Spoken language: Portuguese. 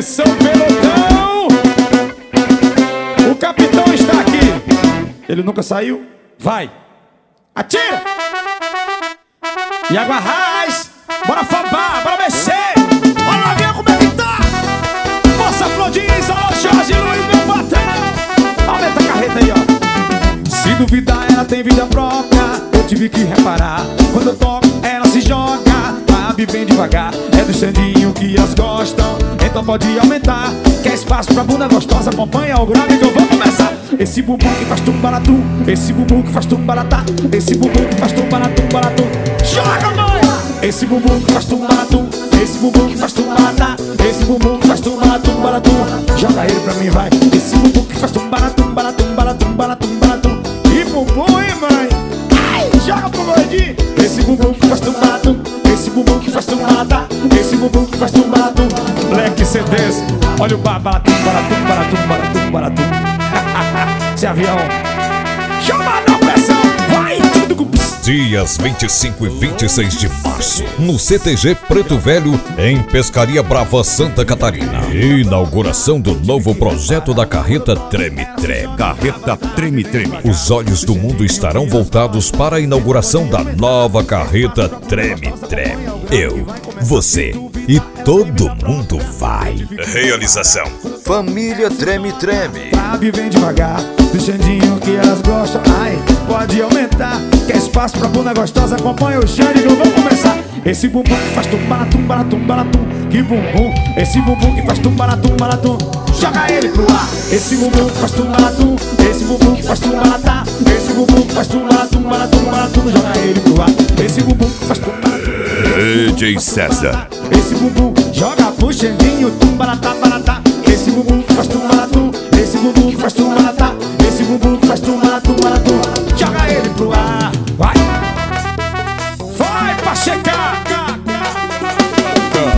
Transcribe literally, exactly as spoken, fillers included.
Atenção, pelotão! O capitão está aqui. Ele nunca saiu? Vai! Atira! E água raiz! Bora fabar, bora mexer! Olha lá, vem como é que tá! Moça Flodins, alô Jorge Luiz, meu patrão! Aumenta a carreta aí, ó. Se duvidar, ela tem vida própria. Eu tive que reparar. Quando eu toco, ela se joga. Sabe bem devagar. É do Xandinho que as gostam. Então pode aumentar. Quer espaço pra bunda gostosa? Acompanha o grave que eu vou começar. Esse bumbum que faz tumbaratu. Esse bumbum que faz tumbaratá. Esse bumbum que faz tumbaratu, baratu. Joga, mãe! Esse bumbum que faz tumbaratu. Esse bumbum que faz tumbaratá. Esse bumbum que faz tumbaratu, baratu. Joga ele pra mim, vai. Esse bumbum que faz tumbaratu, baratu, baratu, baratu, baratu. E bumbum, hein, mãe? Ai, joga pro gordinho. Esse bumbum que faz tumbaratu. Esse bumbum que faz tumbaratá. Esse bumbum que faz tumbaratu. Black C Ds. Olha o baratu, baratu, baratu, baratu, baratu. Esse avião. Chama na pressão. Vai, tudo com... Dias vinte e cinco e vinte e seis de março, no C T G Preto Velho, em Pescaria Brava, Santa Catarina. Inauguração do novo projeto da Carreta Treme Treme. Carreta Treme Treme. Os olhos do mundo estarão voltados para a inauguração da nova Carreta Treme Treme. Eu, você e todo mundo vai. Realização: Família Treme Treme. Sabe, vem devagar. Do Xandinho que elas gostam. Ai, pode aumentar. Quer espaço pra bunda gostosa? Acompanha o Xande que eu vou começar. Esse bumbum que faz tumbaratum, baratum, baratum. Que bumbum. Esse bumbum que faz tumbaratum, baratum. Joga ele pro ar. Esse bumbum que faz tumbaratum. Esse bumbum que faz tumbaratá. Esse bumbum que faz tumbaratum, baratum, baratum. Joga ele pro ar. Esse bumbum que faz tumbaratum. D J César. Esse bumbum joga pro Xandinho, tumbaratá, baratá. Esse bumbum que faz tumbaratum. Esse bumbum que faz tumbaratum. Esse bumbum que faz tumbaratum, baratum. Joga ele pro ar. Vai. Vai pra checar.